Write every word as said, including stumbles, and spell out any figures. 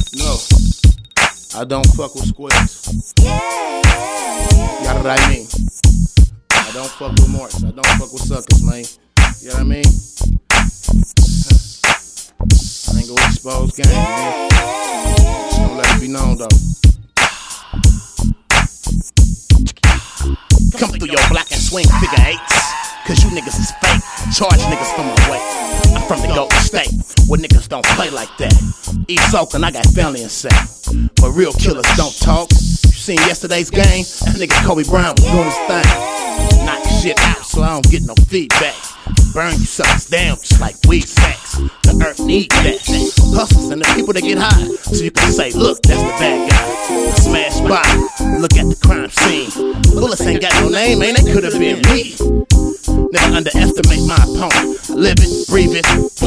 No, I don't fuck with squares. You got what I mean? I don't fuck with marks. I don't fuck with suckers, man. You know what I mean? I ain't gonna expose gang, man. Just don't let it be known, though. Come through your block and swing figure eights, cause you niggas is fake. Charge niggas for my weight. I'm from the Golden State, where niggas don't play like that. East Oakland, I got family in South, but real killers don't talk. You seen yesterday's game? That nigga Kobe Bryant was doing his thing. Knock shit out so I don't get no feedback. Burn you suckers down just like weed sacks. The earth needs that. Hustlers and the people that get high, so you can say, look, that's the bad guy. Smash body, look at the crime scene. Bullets ain't got no name, man, that could've been me. Never underestimate my opponent. I live it, breathe it.